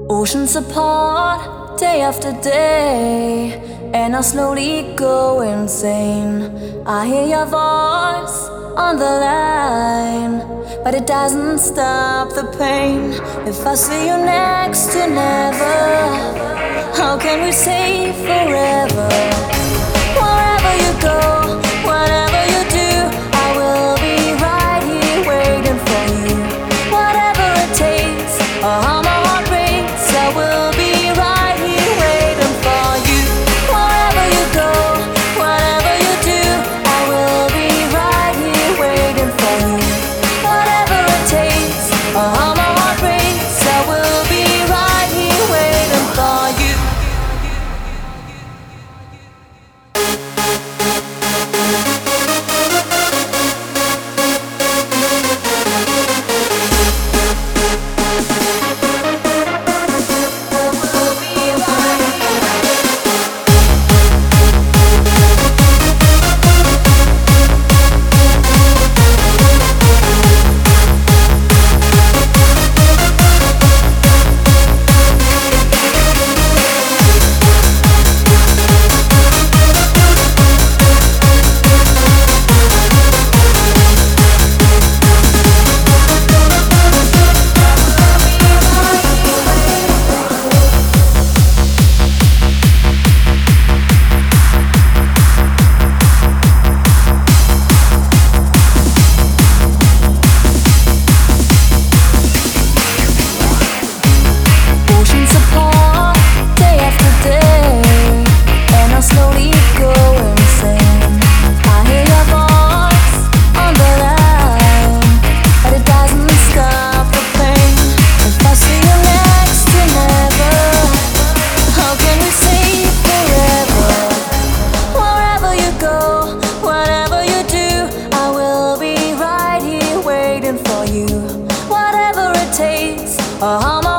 Oceans apart, day after day, and I slowly go insane. I hear your voice on the line, but it doesn't stop the pain. If I see you next to never, how can we say forever? Wherever you go, whatever you do, I will be right here waiting for you. Whatever it takes, or how my heart breaks, I will be right here waiting for you. Wherever you go, whatever you do, I will be right here waiting for you. Whatever it takes, or how my heart breaks, I will be right here waiting for you. For you, whatever it takes, or how much